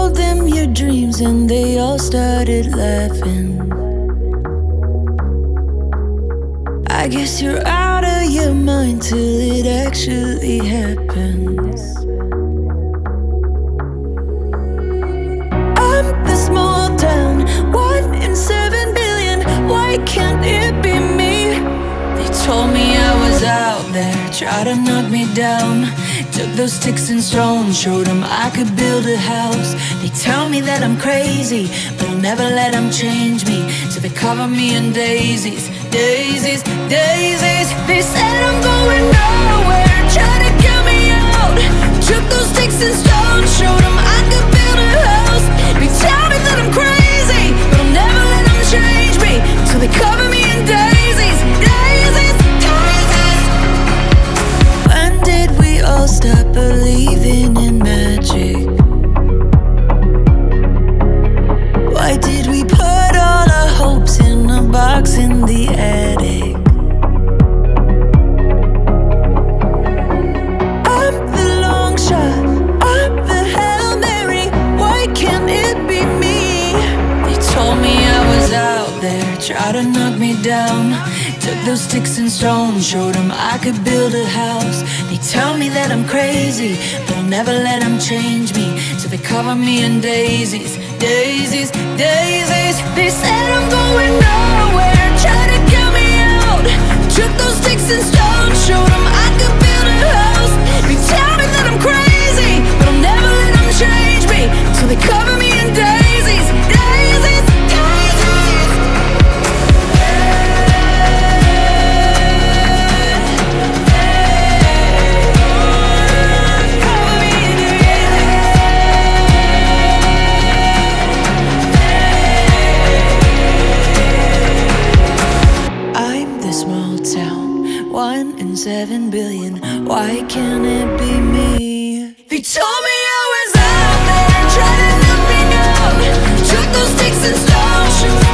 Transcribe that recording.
told them your dreams and they all started laughing. I guess you're out of your mind till it actually happens. I'm the small town, 1 in 7 billion. Why can't it be me? They told me I was out there, tried to knock me down. Took those sticks and stones, showed them I could build a house. They tell me that I'm crazy, but I'll never let them change me. So they cover me in daisies, daisies, daisies. They said I'm going nowhere, try to get me out. Took those sticks and stones, showed them I could build a house. They tell me that I'm crazy, but I'll never let them change me. So they cover me in daisies, daisies, daisies. When did we all stop believing in magic? Why did we put all our hopes in a box in the attic? I'm the long shot, I'm the Hail Mary. Why can't it be me? They told me I was out there, tried to knock me down. Took those sticks and stones, showed them I could build a house. They tell me that I'm crazy, but I'll never let them change me. So they cover me in daisies, daisies, daisies. They said I'm going nowhere, try to get me out. Took those sticks and stones, showed them I could build a house. They tell me that I'm crazy, but I'll never let them change me. So they cover me in daisies, daisies, daisies. I'm the small town, 1 in 7 billion. Why can't it be me? They told me I was out there, trying to knock me down. Took those sticks and stones,